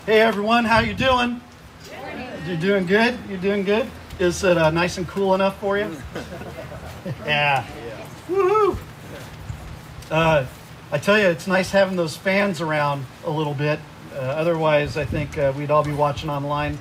Hey everyone, how you doing? You doing good? You doing good? Is it nice and cool enough for you? Yeah. Woohoo! I tell you, it's nice having those fans around a little bit. Otherwise, I think we'd all be watching online.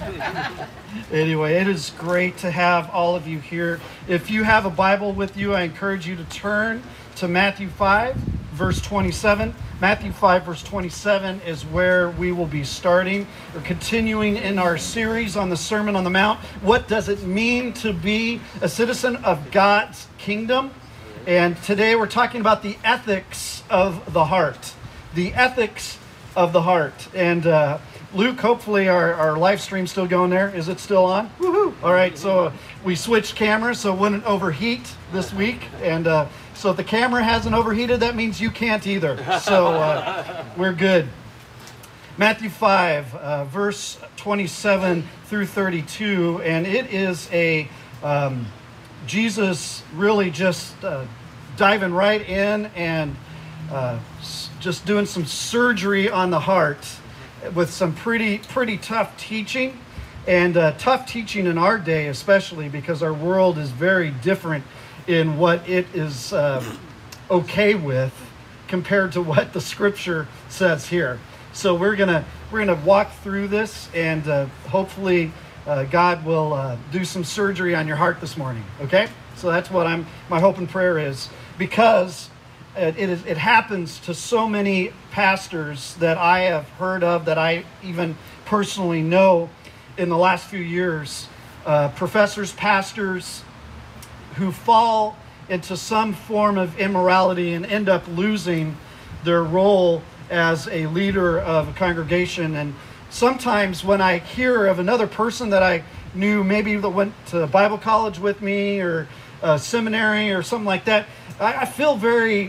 Anyway, it is great to have all of you here. If you have a Bible with you, I encourage you to turn to Matthew 5, verse 27. Matthew 5, verse 27 is where we will be starting. We're continuing in our series on the Sermon on the Mount. What does it mean to be a citizen of God's kingdom? And today we're talking about the ethics of the heart. The ethics of the heart. And Luke, hopefully our live stream's still going there. Is it still on? Woohoo! All right, so we switched cameras so it wouldn't overheat this week. And so if the camera hasn't overheated, that means you can't either. So we're good. Matthew 5, verse 27 through 32. And it is a Jesus really just diving right in and just doing some surgery on the heart with some pretty tough teaching, and tough teaching in our day, especially because our world is very different in what it is okay with compared to what the Scripture says here. So we're gonna walk through this, and hopefully God will do some surgery on your heart this morning. Okay, so that's what my hope and prayer is, because it happens to so many pastors that I have heard of, that I even personally know in the last few years, professors, pastors who fall into some form of immorality and end up losing their role as a leader of a congregation. And sometimes when I hear of another person that I knew, maybe that went to Bible college with me or seminary or something like that, I feel very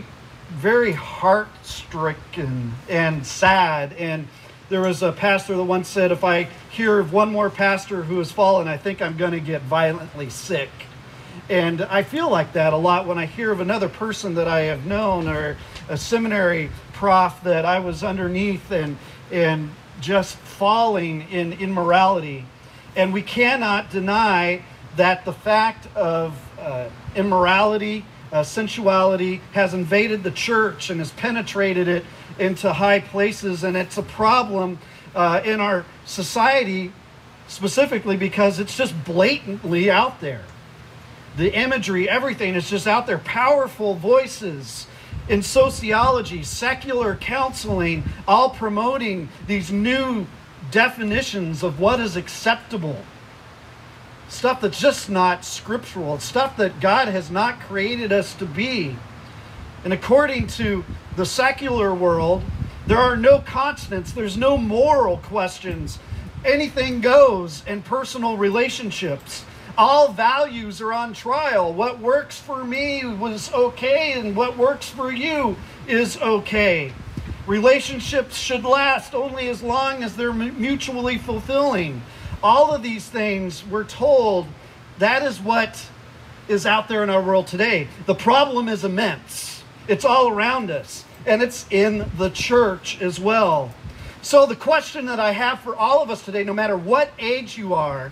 heart-stricken and sad. And there was a pastor that once said, if I hear of one more pastor who has fallen, I think I'm going to get violently sick. And I feel like that a lot when I hear of another person that I have known, or a seminary prof that I was underneath and just falling in immorality. And we cannot deny that the fact of immorality, sensuality has invaded the church and has penetrated it into high places. And it's a problem in our society, specifically because it's just blatantly out there. The imagery, everything is just out there. Powerful voices in sociology, secular counseling, all promoting these new definitions of what is acceptable. Stuff that's just not scriptural. Stuff that God has not created us to be. And according to the secular world, there are no constants. There's no moral questions. Anything goes in personal relationships. All values are on trial. What works for me was okay, and what works for you is okay. Relationships should last only as long as they're mutually fulfilling. All of these things, we're told, that is what is out there in our world today. The problem is immense. It's all around us, and it's in the church as well. So the question that I have for all of us today, no matter what age you are,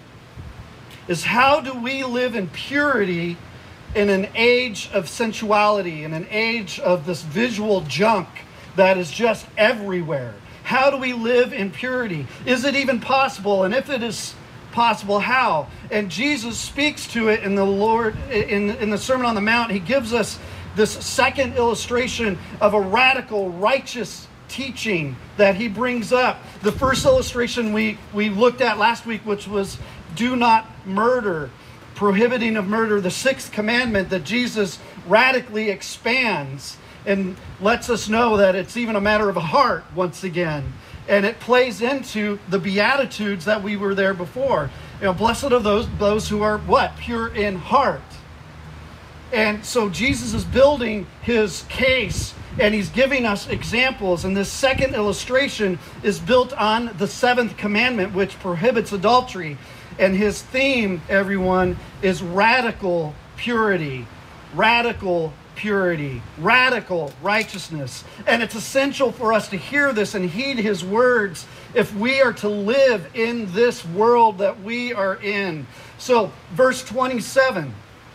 is how do we live in purity in an age of sensuality, in an age of this visual junk that is just everywhere? How do we live in purity? Is it even possible? And if it is possible, how? And Jesus speaks to it in the Sermon on the Mount. He gives us this second illustration of a radical, righteous teaching that he brings up. The first illustration we looked at last week, which was do not murder, prohibiting of murder, the sixth commandment that Jesus radically expands and lets us know that it's even a matter of a heart once again. And it plays into the Beatitudes that we were there before. You know, blessed are those who are what? Pure in heart. And so Jesus is building his case, and he's giving us examples. And this second illustration is built on the seventh commandment, which prohibits adultery. And his theme, everyone, is radical purity. Radical purity, radical righteousness. And it's essential for us to hear this and heed his words if we are to live in this world that we are in. So verse 27,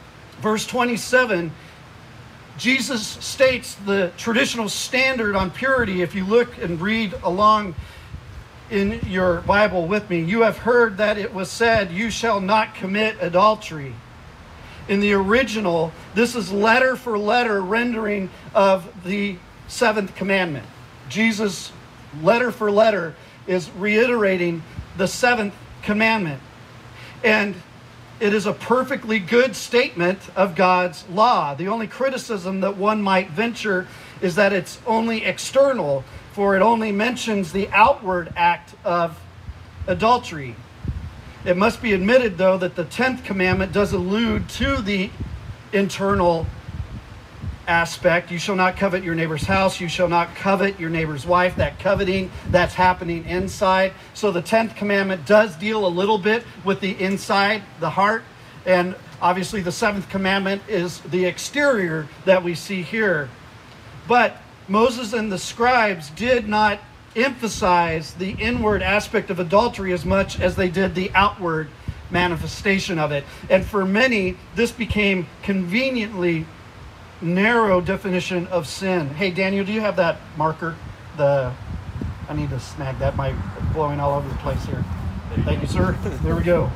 Jesus states the traditional standard on purity. If you look and read along in your Bible with me, you have heard that it was said, you shall not commit adultery. In the original, this is letter for letter rendering of the seventh commandment. Jesus, letter for letter, is reiterating the seventh commandment. And it is a perfectly good statement of God's law. The only criticism that one might venture is that it's only external, for it only mentions the outward act of adultery. It must be admitted, though, that the 10th commandment does allude to the internal aspect. You shall not covet your neighbor's house. You shall not covet your neighbor's wife. That coveting, that's happening inside. So the 10th commandment does deal a little bit with the inside, the heart. And obviously the 7th commandment is the exterior that we see here. But Moses and the scribes did not emphasize the inward aspect of adultery as much as they did the outward manifestation of it. And for many, this became conveniently narrow definition of sin. Hey, Daniel, do you have that marker? I need to snag that. My blowing all over the place here. Thank you, sir. There we go.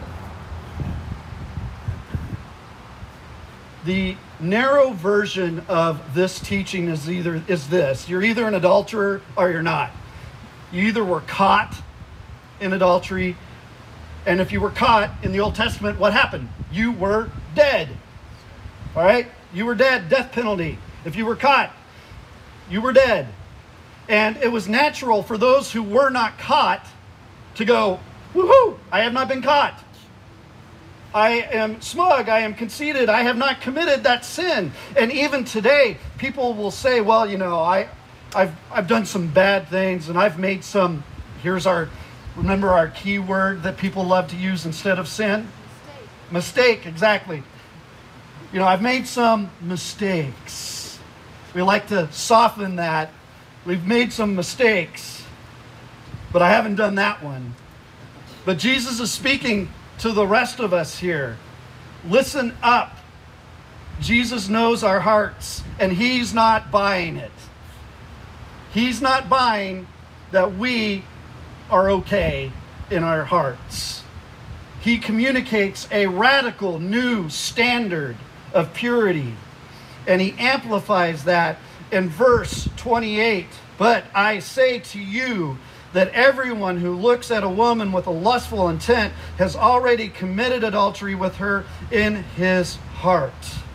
The narrow version of this teaching is this. You're either an adulterer or you're not. You either were caught in adultery, and if you were caught in the Old Testament, what happened? You were dead. All right? You were dead, death penalty. If you were caught, you were dead. And it was natural for those who were not caught to go, woohoo, I have not been caught. I am smug, I am conceited, I have not committed that sin. And even today, people will say, well, you know, I've done some bad things and I've made some, remember our key word that people love to use instead of sin? Mistake, exactly. You know, I've made some mistakes. We like to soften that. We've made some mistakes, but I haven't done that one. But Jesus is speaking to the rest of us here. Listen up. Jesus knows our hearts, and He's not buying it. He's not buying that we are okay in our hearts. He communicates a radical new standard of purity, and He amplifies that in verse 28. But I say to you that everyone who looks at a woman with a lustful intent has already committed adultery with her in his heart.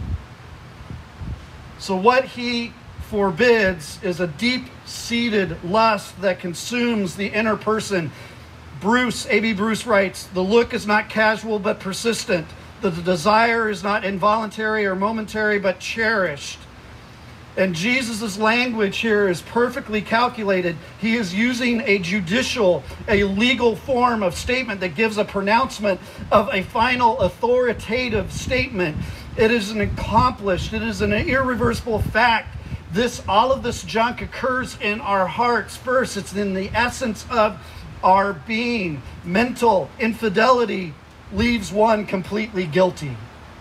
So what He forbids is a deep-seated lust that consumes the inner person. A.B. Bruce writes, the look is not casual but persistent. The desire is not involuntary or momentary but cherished. And Jesus' language here is perfectly calculated. He is using a legal form of statement that gives a pronouncement of a final authoritative statement. It is an accomplished, it is an irreversible fact. All of this junk occurs in our hearts first. It's in the essence of our being. Mental infidelity leaves one completely guilty.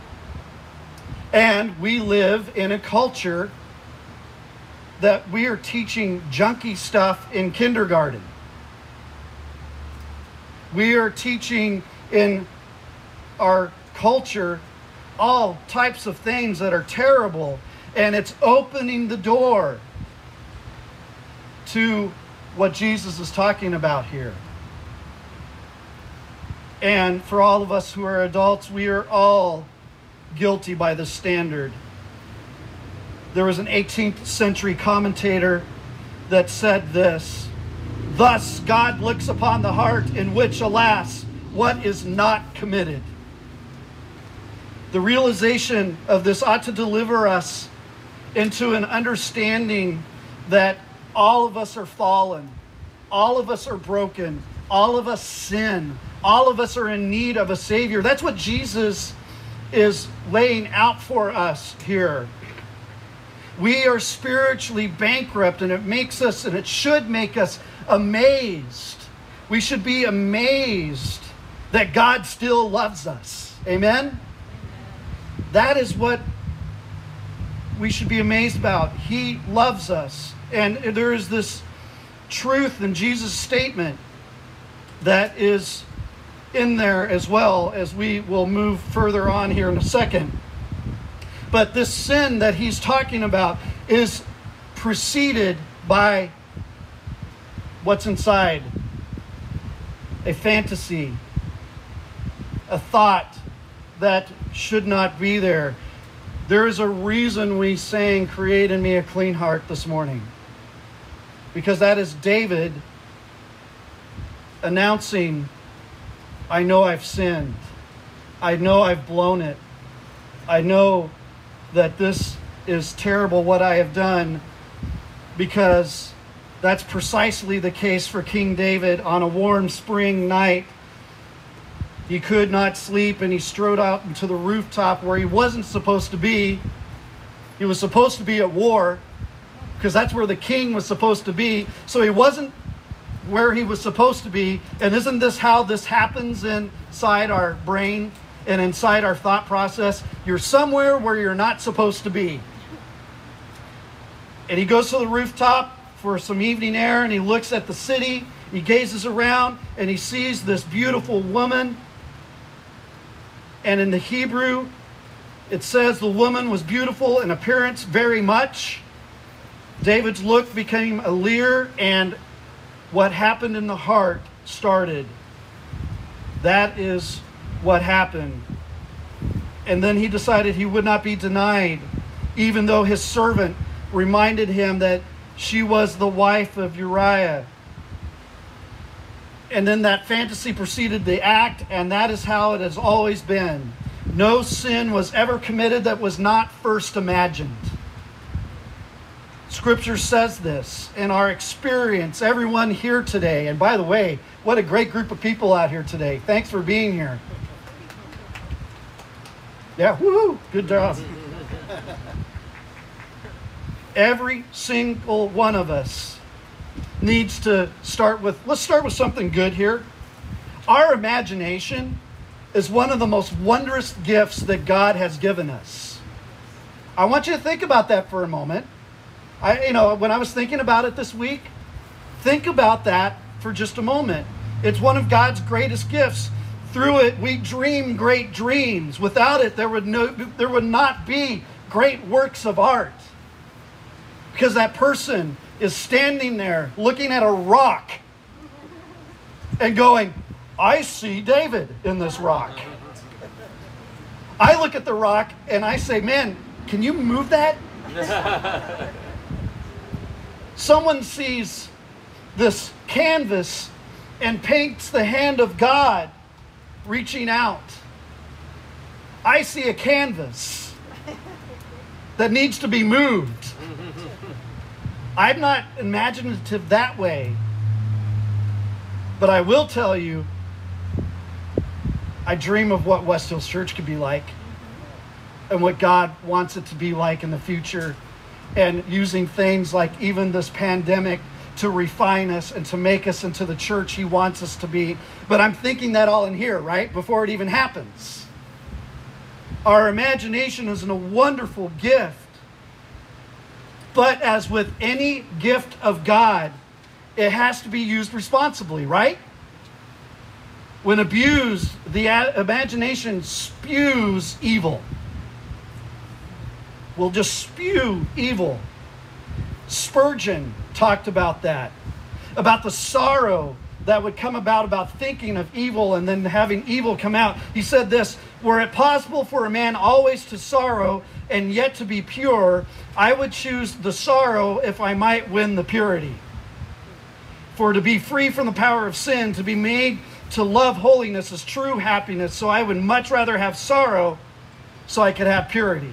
And we live in a culture that we are teaching junky stuff in kindergarten. We are teaching in our culture all types of things that are terrible, and it's opening the door to what Jesus is talking about here. And for all of us who are adults, we are all guilty by this standard. There was an 18th century commentator that said this: thus God looks upon the heart in which, alas, what is not committed. The realization of this ought to deliver us into an understanding that all of us are fallen, all of us are broken, all of us sin, all of us are in need of a Savior. That's what Jesus is laying out for us here. We are spiritually bankrupt, and it should make us amazed We should be amazed that God still loves us. Amen? That is what we should be amazed about. He loves us. And there is this truth in Jesus' statement that is in there as well, as we will move further on here in a second. But this sin that he's talking about is preceded by what's inside. A fantasy, a thought that should not be there. There is a reason we sang, "Create in me a clean heart" this morning. Because that is David announcing, I know I've sinned. I know I've blown it. I know that this is terrible what I have done, because that's precisely the case for King David on a warm spring night. He could not sleep, and he strode out into the rooftop where he wasn't supposed to be. He was supposed to be at war, because that's where the king was supposed to be. So he wasn't where he was supposed to be. And isn't this how this happens inside our brain and inside our thought process? You're somewhere where you're not supposed to be. And he goes to the rooftop for some evening air, and he looks at the city. He gazes around, and he sees this beautiful woman. And in the Hebrew, it says the woman was beautiful in appearance very much. David's look became a leer, and what happened in the heart started. That is what happened. And then he decided he would not be denied, even though his servant reminded him that she was the wife of Uriah. And then that fantasy preceded the act, and that is how it has always been. No sin was ever committed that was not first imagined. Scripture says this in our experience, everyone here today. And by the way, what a great group of people out here today. Thanks for being here. Yeah, woohoo, good job. Every single one of us needs to start with, let's start with something good here. Our imagination is one of the most wondrous gifts that God has given us. I want you to think about that for a moment. When I was thinking about it this week, think about that for just a moment. It's one of God's greatest gifts. Through it, we dream great dreams. Without it, there would not be great works of art. Because that person is standing there looking at a rock and going, I see David in this rock. I look at the rock and I say, man, can you move that? Someone sees this canvas and paints the hand of God reaching out. I see a canvas that needs to be moved. I'm not imaginative that way, but I will tell you, I dream of what West Hills Church could be like and what God wants it to be like in the future, and using things like even this pandemic to refine us and to make us into the church He wants us to be. But I'm thinking that all in here, right? Before it even happens. Our imagination is a wonderful gift. But as with any gift of God, it has to be used responsibly, right? When abused, the imagination spews evil. Will just spew evil. Spurgeon talked about that, about the sorrow that would come about thinking of evil and then having evil come out. He said this, were it possible for a man always to sorrow and yet to be pure, I would choose the sorrow if I might win the purity. For to be free from the power of sin, to be made to love holiness is true happiness. So I would much rather have sorrow so I could have purity.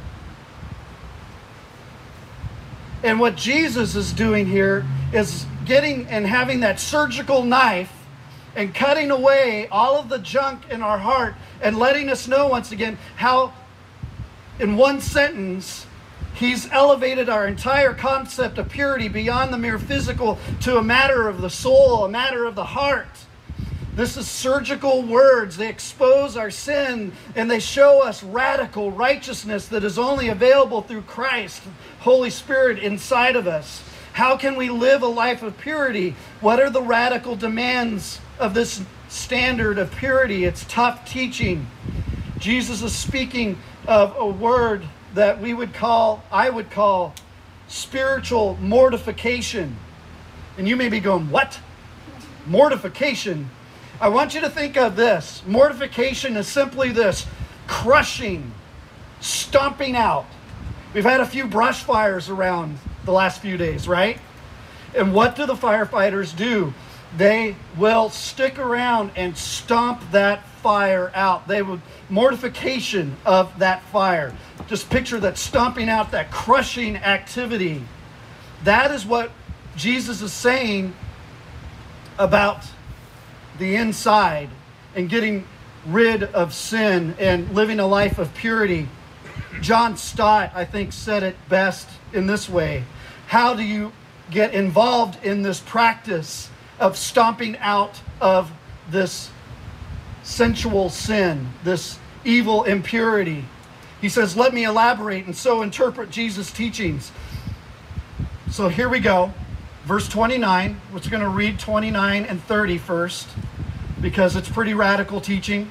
And what Jesus is doing here is getting and having that surgical knife and cutting away all of the junk in our heart and letting us know once again how, in one sentence, He's elevated our entire concept of purity beyond the mere physical to a matter of the soul, a matter of the heart. This is surgical words. They expose our sin and they show us radical righteousness that is only available through Christ, Holy Spirit inside of us. How can we live a life of purity? What are the radical demands of this standard of purity? It's tough teaching. Jesus is speaking of a word that I would call spiritual mortification. And you may be going, what? Mortification? I want you to think of this. Mortification is simply this: crushing, stomping out. We've had a few brush fires around the last few days, right? And what do the firefighters do? They will stick around and stomp that fire out. Mortification of that fire. Just picture that stomping out, that crushing activity. That is what Jesus is saying about the inside and getting rid of sin and living a life of purity. John Stott, I think, said it best in this way. How do you get involved in this practice of stomping out of this sensual sin, this evil impurity? He says, let me elaborate and so interpret Jesus' teachings. So here we go. Verse 29. We're going to read 29 and 30 first, because it's pretty radical teaching.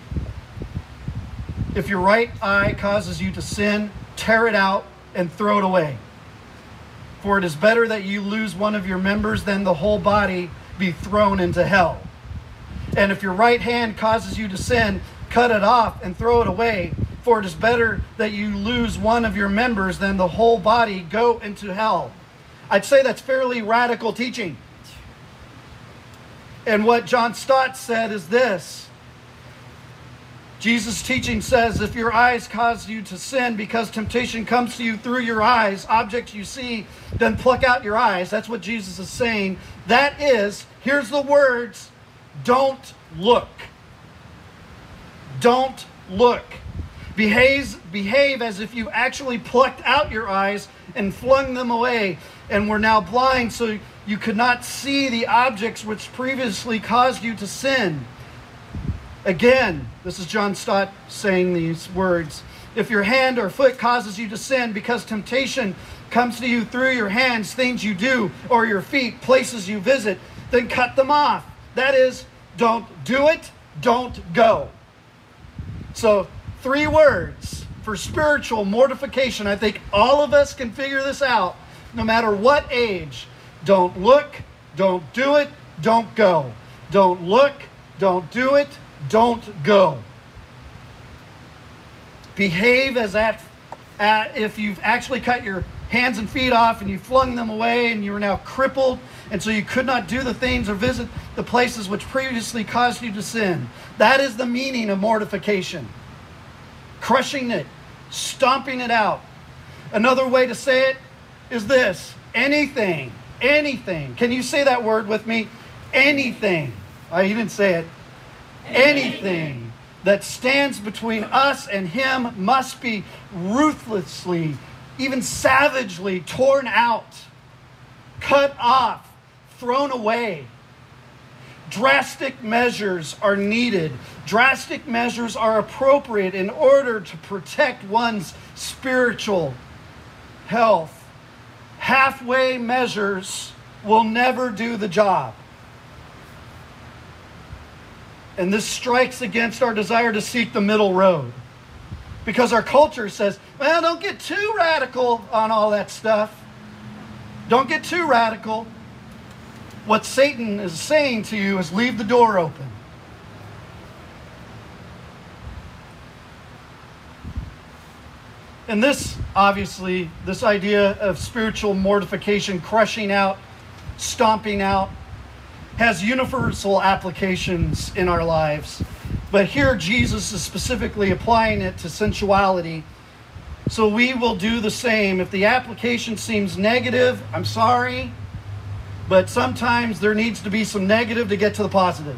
If your right eye causes you to sin, tear it out and throw it away. For it is better that you lose one of your members than the whole body be thrown into hell. And if your right hand causes you to sin, cut it off and throw it away. For it is better that you lose one of your members than the whole body go into hell. I'd say that's fairly radical teaching. And what John Stott said is this. Jesus' teaching says, if your eyes cause you to sin because temptation comes to you through your eyes, objects you see, then pluck out your eyes. That's what Jesus is saying. That is, here's the words, don't look. Don't look. Behave as if you actually plucked out your eyes and flung them away and were now blind, so you could not see the objects which previously caused you to sin. Again, this is John Stott saying these words. If your hand or foot causes you to sin because temptation comes to you through your hands, things you do, or your feet, places you visit, then cut them off. That is, don't do it, don't go. So, 3 words for spiritual mortification. I think all of us can figure this out, no matter what age. Don't look, don't do it, don't go. Don't look, don't do it, don't go. Behave as if you've actually cut your hands and feet off and you flung them away and you are now crippled, and so you could not do the things or visit the places which previously caused you to sin. That is the meaning of mortification. Crushing it, stomping it out. Another way to say it is this: anything. Can you say that word with me? Anything. You didn't say it. Anything that stands between us and Him must be ruthlessly, even savagely torn out, cut off, thrown away. Drastic measures are needed. Drastic measures are appropriate in order to protect one's spiritual health. Halfway measures will never do the job. And this strikes against our desire to seek the middle road. Because our culture says, well, don't get too radical on all that stuff. Don't get too radical. What Satan is saying to you is leave the door open. And this, obviously, this idea of spiritual mortification, crushing out, stomping out, has universal applications in our lives. But here Jesus is specifically applying it to sensuality. So we will do the same. If the application seems negative, I'm sorry, but sometimes there needs to be some negative to get to the positive.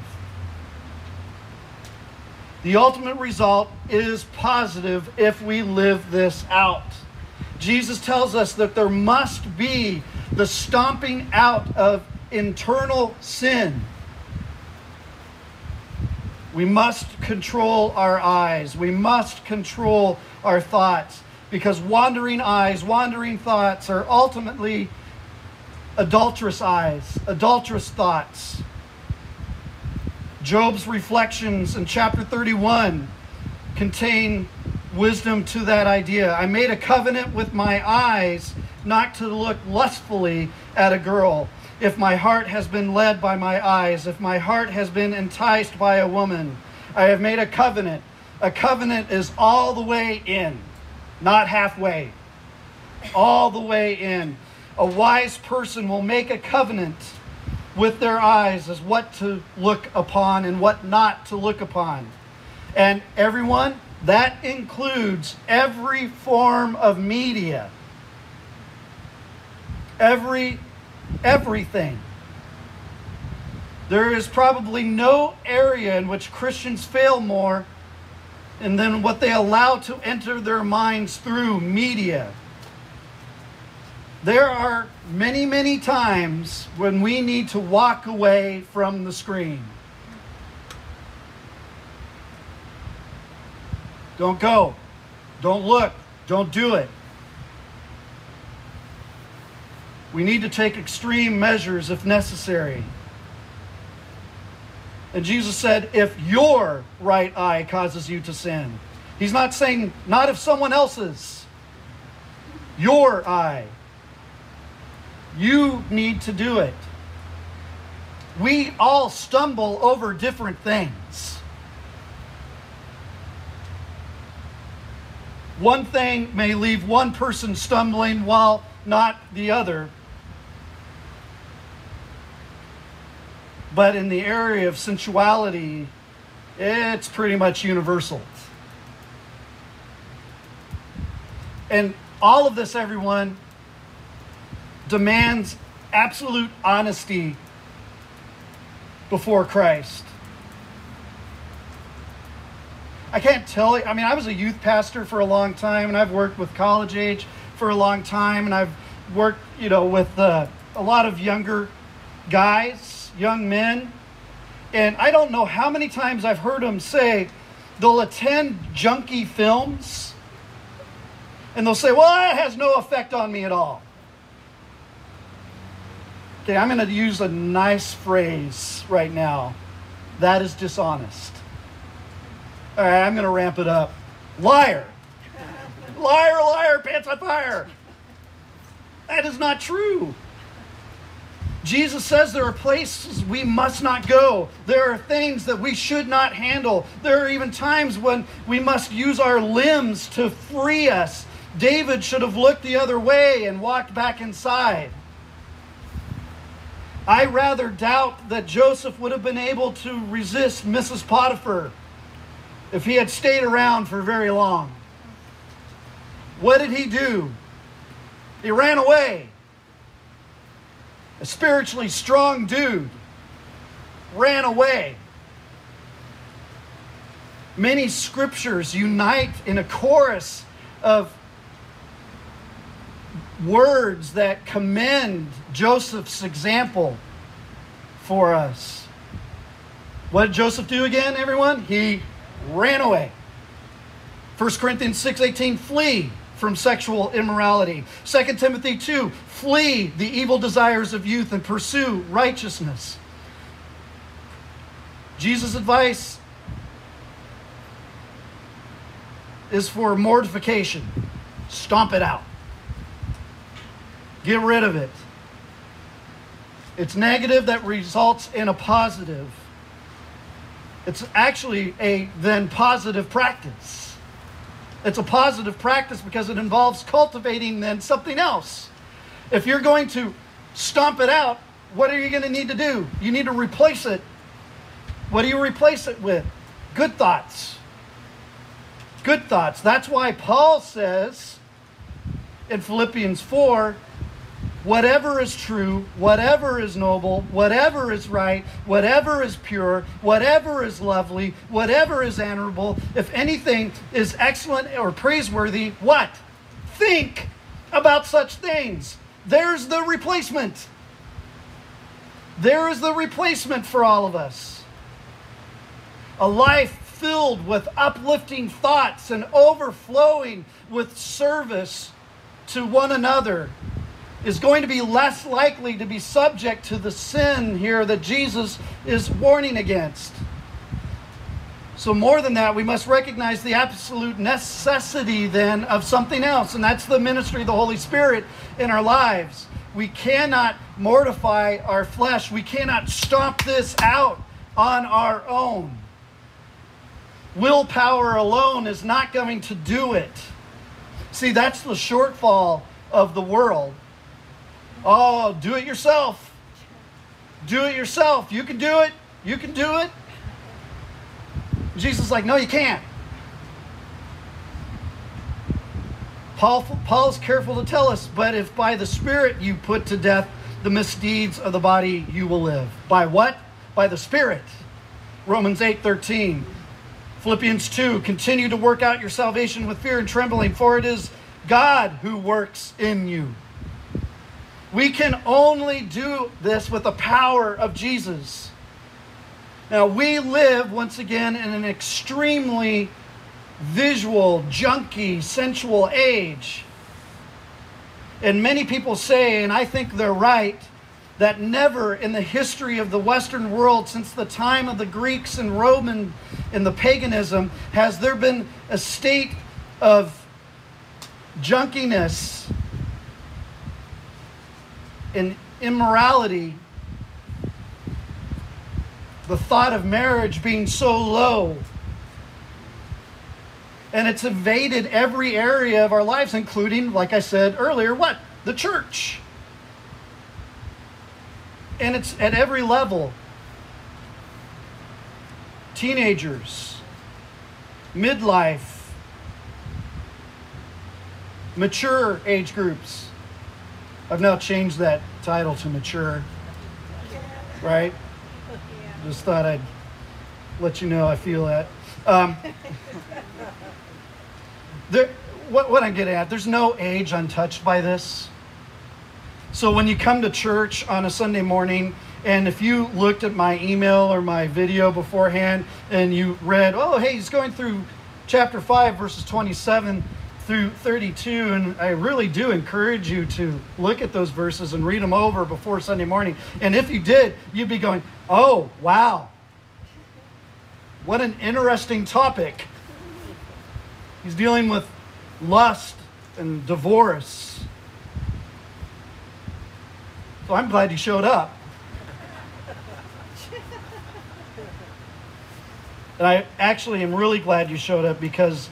The ultimate result is positive if we live this out. Jesus tells us that there must be the stomping out of internal sin. We must control our eyes. We must control our thoughts, because wandering eyes, wandering thoughts are ultimately adulterous eyes, adulterous thoughts. Job's reflections in chapter 31 contain wisdom to that idea. I made a covenant with my eyes not to look lustfully at a girl. If my heart has been led by my eyes, if my heart has been enticed by a woman, I have made a covenant. A covenant is all the way in, not halfway. All the way in. A wise person will make a covenant with their eyes as what to look upon and what not to look upon. And everyone, that includes every form of media. Everything. There is probably no area in which Christians fail more than what they allow to enter their minds through media. There are many, many times when we need to walk away from the screen. Don't go. Don't look. Don't do it. We need to take extreme measures if necessary. And Jesus said, if your right eye causes you to sin. He's not saying, not if someone else's. Your eye. You need to do it. We all stumble over different things. One thing may leave one person stumbling while not the other. But in the area of sensuality, it's pretty much universal. And all of this, everyone, demands absolute honesty before Christ. I can't tell you, I was a youth pastor for a long time, and I've worked with college age for a long time, and I've worked, with a lot of younger guys, young men, and I don't know how many times I've heard them say they'll attend junky films, and they'll say, well, it has no effect on me at all. Okay, I'm going to use a nice phrase right now. That is dishonest. All right, I'm going to ramp it up. Liar. Liar, liar, pants on fire. That is not true. Jesus says there are places we must not go. There are things that we should not handle. There are even times when we must use our limbs to free us. David should have looked the other way and walked back inside. I rather doubt that Joseph would have been able to resist Mrs. Potiphar if he had stayed around for very long. What did he do? He ran away. A spiritually strong dude ran away. Many scriptures unite in a chorus of words that commend Joseph's example for us. What did Joseph do again, everyone? He ran away. 1 Corinthians 6:18, flee from sexual immorality. 2 Timothy 2, flee the evil desires of youth and pursue righteousness. Jesus' advice is for mortification. Stomp it out. Get rid of it. It's negative that results in a positive. It's actually a then positive practice. It's a positive practice because it involves cultivating then something else. If you're going to stomp it out, what are you going to need to do? You need to replace it. What do you replace it with? Good thoughts. Good thoughts. That's why Paul says in Philippians 4, whatever is true, whatever is noble, whatever is right, whatever is pure, whatever is lovely, whatever is honorable, if anything is excellent or praiseworthy, what? Think about such things. There's the replacement. There is the replacement for all of us. A life filled with uplifting thoughts and overflowing with service to one another is going to be less likely to be subject to the sin here that Jesus is warning against. So more than that, we must recognize the absolute necessity then of something else, and that's the ministry of the Holy Spirit in our lives. We cannot mortify our flesh. We cannot stomp this out on our own. Willpower alone is not going to do it. See, that's the shortfall of the world. Oh, do it yourself. Do it yourself. You can do it. You can do it. Jesus is like, no, you can't. Paul is careful to tell us, but if by the Spirit you put to death the misdeeds of the body, you will live. By what? By the Spirit. Romans 8:13. Philippians 2, continue to work out your salvation with fear and trembling, for it is God who works in you. We can only do this with the power of Jesus. Now, we live, once again, in an extremely visual, junky, sensual age. And many people say, and I think they're right, that never in the history of the Western world since the time of the Greeks and Roman and the paganism has there been a state of junkiness and immorality, the thought of marriage being so low. And it's invaded every area of our lives, including, like I said earlier, what? The church. And it's at every level. Teenagers, midlife, mature age groups. I've now changed that title to mature, right? Just thought I'd let you know I feel that. What I'm getting at, there's no age untouched by this. So when you come to church on a Sunday morning, and if you looked at my email or my video beforehand, and you read, oh, hey, he's going through chapter 5, verses 27 through 32, and I really do encourage you to look at those verses and read them over before Sunday morning. And if you did, you'd be going, oh, wow. What an interesting topic. He's dealing with lust and divorce. So I'm glad you showed up. And I actually am really glad you showed up because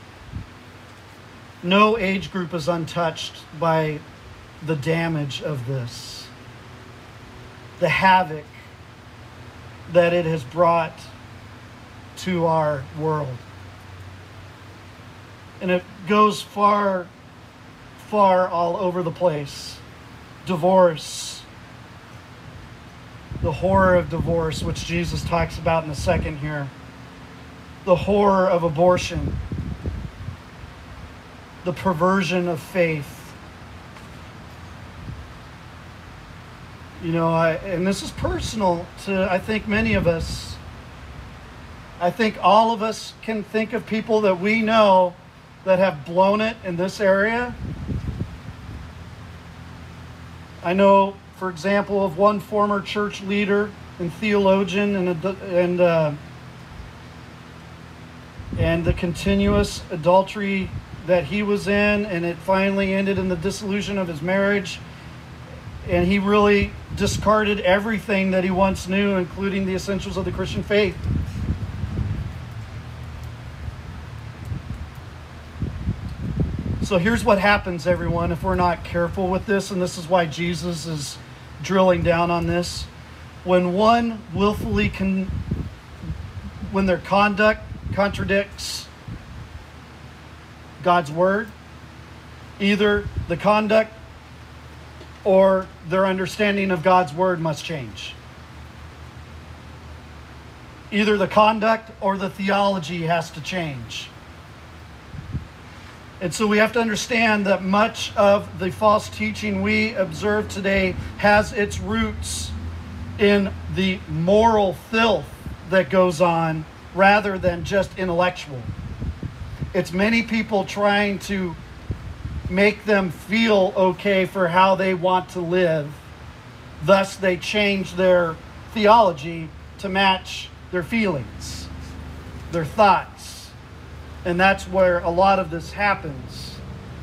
no age group is untouched by the damage of this. The havoc that it has brought to our world. And it goes far, far all over the place. Divorce. The horror of divorce, which Jesus talks about in a second here. The horror of abortion. The perversion of faith. You know, and this is personal to, I think, many of us. I think all of us can think of people that we know that have blown it in this area. I know, for example, of one former church leader and theologian and the continuous adultery that he was in, and it finally ended in the dissolution of his marriage. And he really discarded everything that he once knew, including the essentials of the Christian faith. So here's what happens, everyone, if we're not careful with this, and this is why Jesus is drilling down on this. When one willfully when their conduct contradicts God's word, either the conduct or their understanding of God's word must change. Either the conduct or the theology has to change. And so we have to understand that much of the false teaching we observe today has its roots in the moral filth that goes on rather than just intellectual. It's many people trying to make them feel okay for how they want to live. Thus, they change their theology to match their feelings, their thoughts. And that's where a lot of this happens.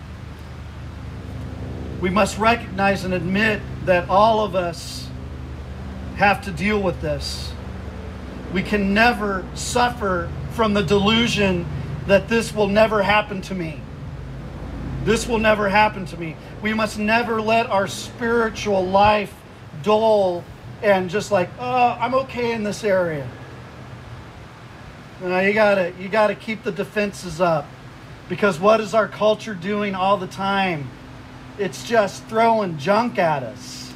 We must recognize and admit that all of us have to deal with this. We can never suffer from the delusion that this will never happen to me. This will never happen to me. We must never let our spiritual life dull and just like, oh, I'm okay in this area. You gotta keep the defenses up, because what is our culture doing all the time? It's just throwing junk at us.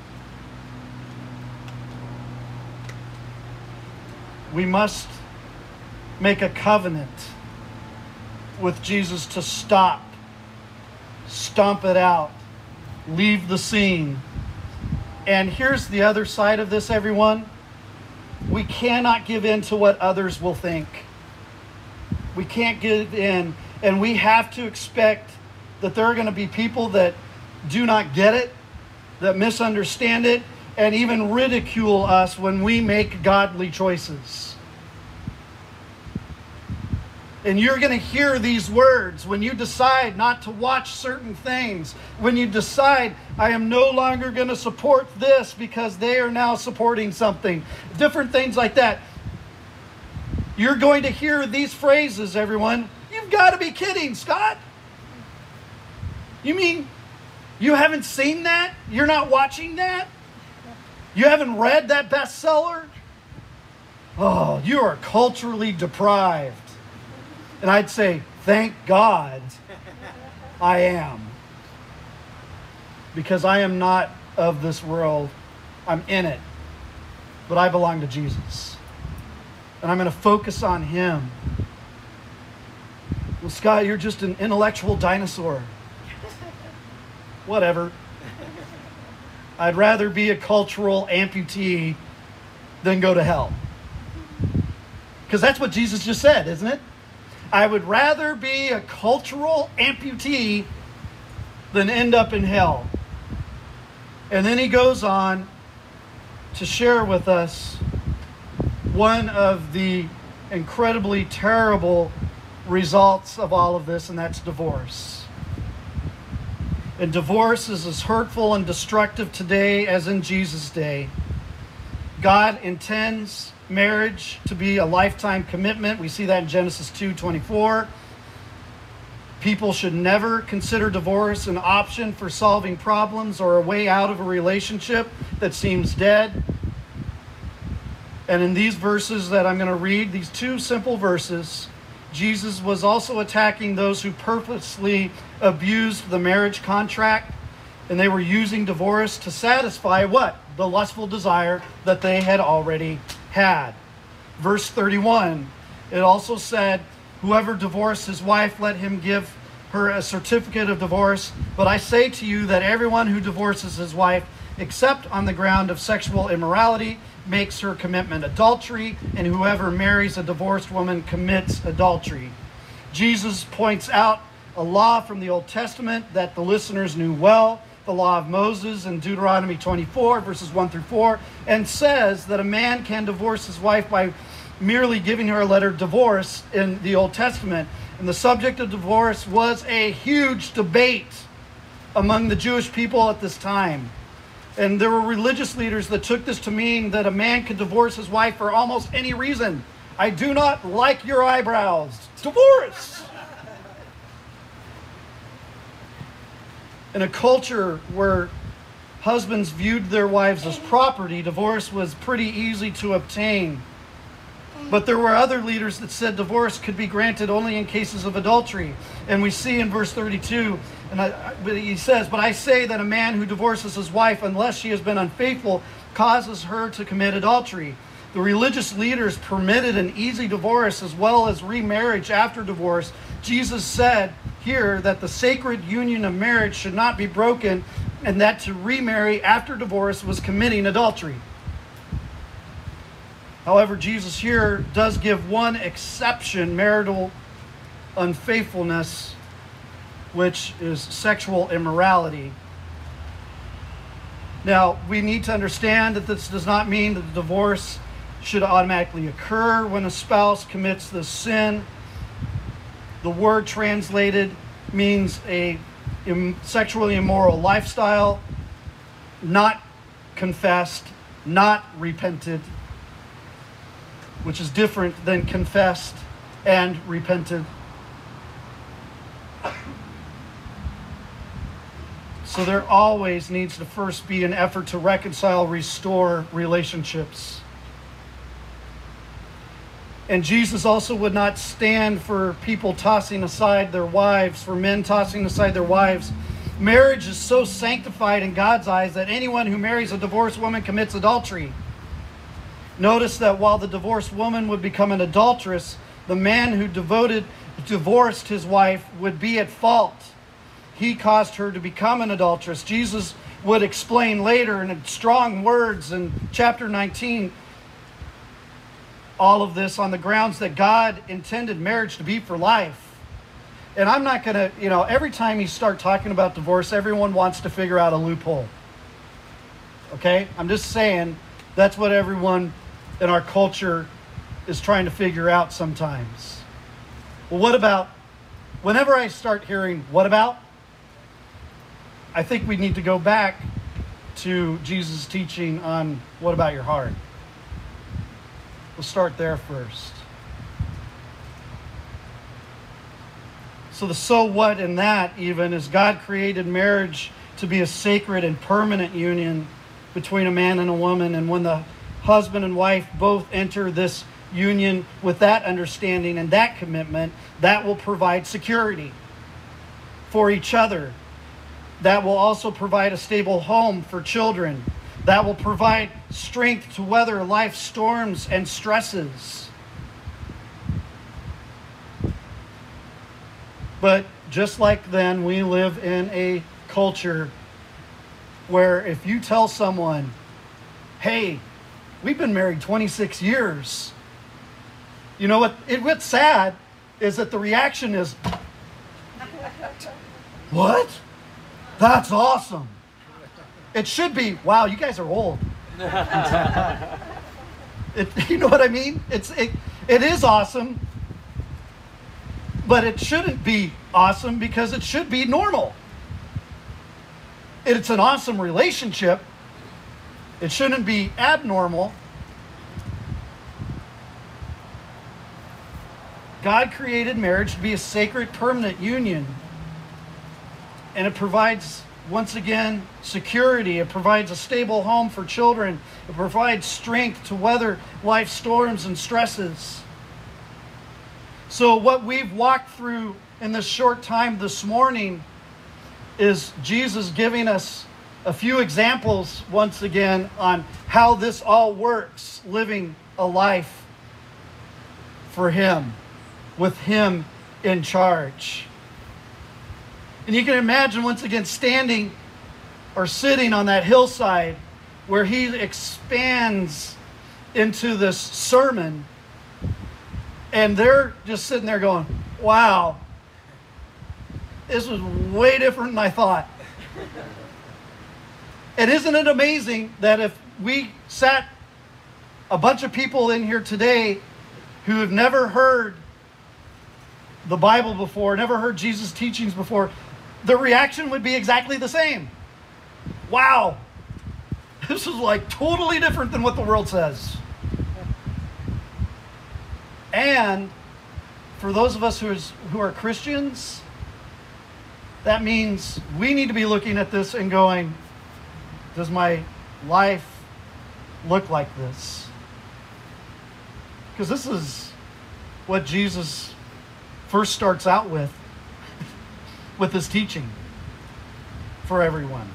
We must make a covenant with Jesus to stomp it out, leave the scene. And here's the other side of this, everyone. We cannot give in to what others will think. We can't give in. And we have to expect that there are going to be people that do not get it, that misunderstand it, and even ridicule us when we make godly choices. And you're going to hear these words when you decide not to watch certain things, when you decide, I am no longer going to support this because they are now supporting something. Different things like that. You're going to hear these phrases, everyone. You've got to be kidding, Scott. You mean you haven't seen that? You're not watching that? You haven't read that bestseller? Oh, you are culturally deprived. And I'd say, thank God I am. Because I am not of this world. I'm in it. But I belong to Jesus. And I'm going to focus on Him. Well, Scott, you're just an intellectual dinosaur. Whatever. I'd rather be a cultural amputee than go to hell. Because that's what Jesus just said, isn't it? I would rather be a cultural amputee than end up in hell. And then he goes on to share with us one of the incredibly terrible results of all of this, and that's divorce. And divorce is as hurtful and destructive today as in Jesus' day. God intends marriage to be a lifetime commitment. We see that in Genesis 2:24. People should never consider divorce an option for solving problems or a way out of a relationship that seems dead. And in these verses that I'm going to read, these two simple verses, Jesus was also attacking those who purposely abused the marriage contract, and they were using divorce to satisfy what? The lustful desire that they had already had. Verse 31, it also said, whoever divorced his wife, let him give her a certificate of divorce. But I say to you that everyone who divorces his wife, except on the ground of sexual immorality, makes her commitment adultery, and whoever marries a divorced woman commits adultery. Jesus points out a law from the Old Testament that the listeners knew well, the law of Moses in Deuteronomy 24, verses 1 through 4, and says that a man can divorce his wife by merely giving her a letter of divorce in the Old Testament. And the subject of divorce was a huge debate among the Jewish people at this time. And there were religious leaders that took this to mean that a man could divorce his wife for almost any reason. I do not like your eyebrows. Divorce! In a culture where husbands viewed their wives as property, divorce was pretty easy to obtain. But there were other leaders that said divorce could be granted only in cases of adultery. And we see in verse 32, he says, but I say that a man who divorces his wife, unless she has been unfaithful, causes her to commit adultery. The religious leaders permitted an easy divorce as well as remarriage after divorce. Jesus said here that the sacred union of marriage should not be broken, and that to remarry after divorce was committing adultery. However, Jesus here does give one exception: marital unfaithfulness, which is sexual immorality. Now, we need to understand that this does not mean that the divorce should automatically occur when a spouse commits this sin. The word translated means a sexually immoral lifestyle, not confessed, not repented, which is different than confessed and repented. So there always needs to first be an effort to reconcile, restore relationships. And Jesus also would not stand for people tossing aside their wives, for men tossing aside their wives. Marriage is so sanctified in God's eyes that anyone who marries a divorced woman commits adultery. Notice that while the divorced woman would become an adulteress, the man who divorced his wife would be at fault. He caused her to become an adulteress. Jesus would explain later in strong words in chapter 19 all of this on the grounds that God intended marriage to be for life. And I'm not going to, every time you start talking about divorce, everyone wants to figure out a loophole. Okay? I'm just saying that's what everyone in our culture is trying to figure out sometimes. Well, what about? Whenever I start hearing what about, I think we need to go back to Jesus' teaching on what about your heart. We'll start there first. So the so what in that even is God created marriage to be a sacred and permanent union between a man and a woman. And when the husband and wife both enter this union with that understanding and that commitment, that will provide security for each other. That will also provide a stable home for children. That will provide strength to weather life's storms and stresses. But just like then, we live in a culture where if you tell someone, hey, we've been married 26 years, you know what? What's sad is that the reaction is, what? That's awesome. It should be, wow, you guys are old. You know what I mean? It is awesome, but it shouldn't be awesome because it should be normal. It's an awesome relationship. It shouldn't be abnormal. God created marriage to be a sacred, permanent union. And it provides, once again, security. It provides a stable home for children. It provides strength to weather life's storms and stresses. So what we've walked through in this short time this morning is Jesus giving us a few examples, once again, on how this all works, living a life for Him, with Him in charge. And you can imagine, once again, standing or sitting on that hillside where He expands into this sermon, and they're just sitting there going, wow, this was way different than I thought. And isn't it amazing that if we sat a bunch of people in here today who have never heard the Bible before, never heard Jesus' teachings before, the reaction would be exactly the same. Wow, this is like totally different than what the world says. And for those of us who are Christians, that means we need to be looking at this and going, does my life look like this? Because this is what Jesus first starts out with his teaching for everyone.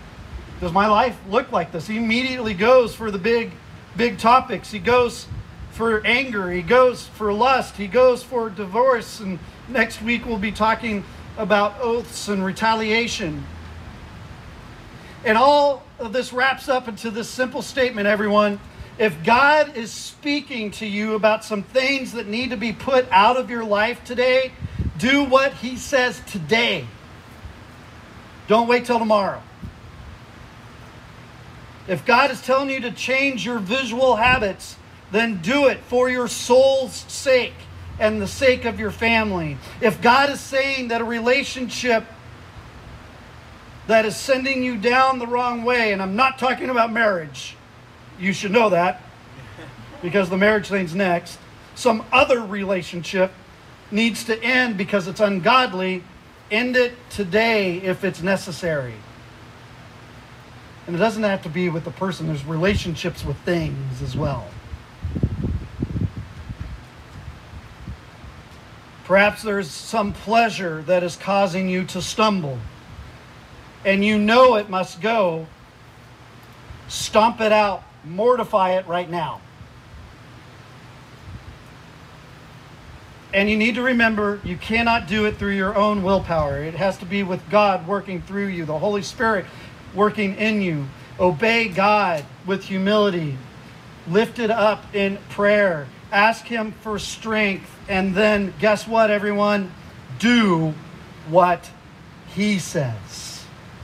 Does my life look like this? He immediately goes for the big topics. He goes for anger. He goes for lust. He goes for divorce. And next week we'll be talking about oaths and retaliation. And all of this wraps up into this simple statement, everyone. If God is speaking to you about some things that need to be put out of your life today, do what He says today. Don't wait till tomorrow. If God is telling you to change your visual habits, then do it for your soul's sake and the sake of your family. If God is saying that a relationship that is sending you down the wrong way, and I'm not talking about marriage, you should know that, because the marriage thing's next. Some other relationship needs to end because it's ungodly. End it today if it's necessary. And it doesn't have to be with the person. There's relationships with things as well. Perhaps there's some pleasure that is causing you to stumble, and you know it must go. Stomp it out. Mortify it right now. And you need to remember, you cannot do it through your own willpower. It has to be with God working through you, the Holy Spirit working in you. Obey God with humility. Lift it up in prayer. Ask Him for strength. And then, guess what, everyone? Do what He says.